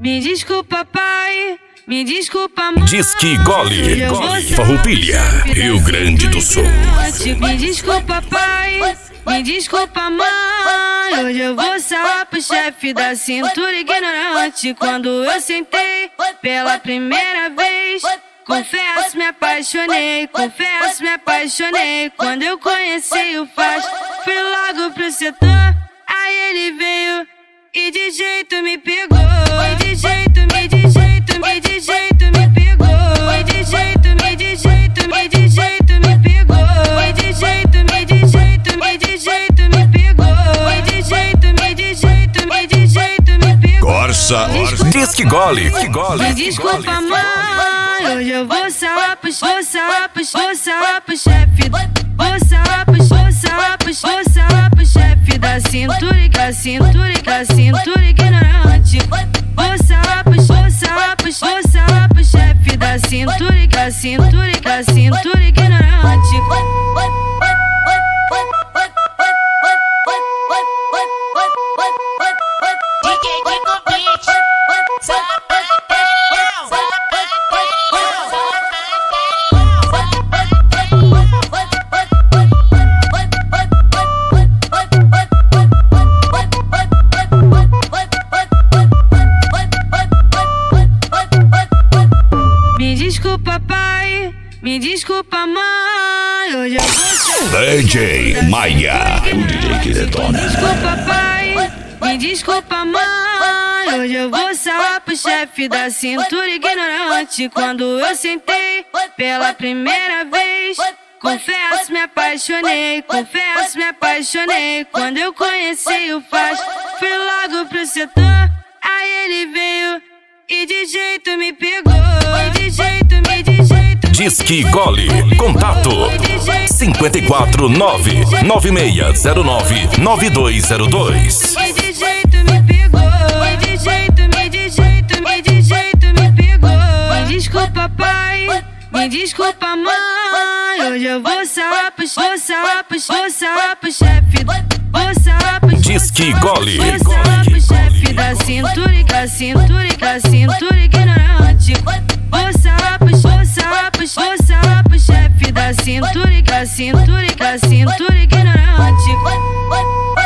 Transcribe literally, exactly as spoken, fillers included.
Me desculpa, pai, me desculpa, mãe. Disque Gole, Farroupilha, Rio Grande do Sul. Me desculpa, pai, me desculpa, mãe. Hoje eu vou sair pro chefe da cintura ignorante. Quando eu sentei pela primeira vez, confesso, me apaixonei, confesso, me apaixonei. Quando eu conheci o Faz, fui logo pro setor. Aí ele veio e de jeito me pegou. E de jeito, me de jeito, me de jeito me pegou. E de jeito, me de jeito, me de jeito me pegou. E de jeito, me de jeito, me de jeito me pegou. E de jeito, me de jeito, me de jeito me pegou. Corsa, Disque Gole, Me desculpa, mãe. Hoje eu vou sair pro, vou sair pro, vou sair pro chefe. Vou sair pro, vou sair pro, vou sair pro chefe da cintura, da cintura, da cintura ignorante. Vou sair pro, vou sair pro, vou sair pro chefe da cintura, da cintura, da cintura ignorante. Me desculpa, pai, me desculpa, mãe. Hoje eu vou D J Maia, o D J que detona. Me desculpa, pai, me desculpa, mãe. Hoje eu vou sair pro chefe da cintura ignorante. Quando eu sentei pela primeira vez, confesso, me apaixonei, confesso, me apaixonei. Quando eu conheci o Faz, fui logo pro setor. Aí ele veio e de jeito me pegou. E de jeito, me de jeito. Disque Gole, contato cinco quatro nove nove seis zero nove nove dois zero dois. E de jeito me pegou. E de jeito, me de jeito, me de jeito me pegou. Me desculpa, pai, me desculpa, mãe. Hoje eu vou sair pro, vou sair pro, vou sair pro chefe. Vou sair pro, Disque Gole, vou sair pro chefe da cintura, da cintura, da cintura ignorante. Vou sair pro, vou sair pro, vou sair pro chefe da cintura, da cintura, da cintura ignorante.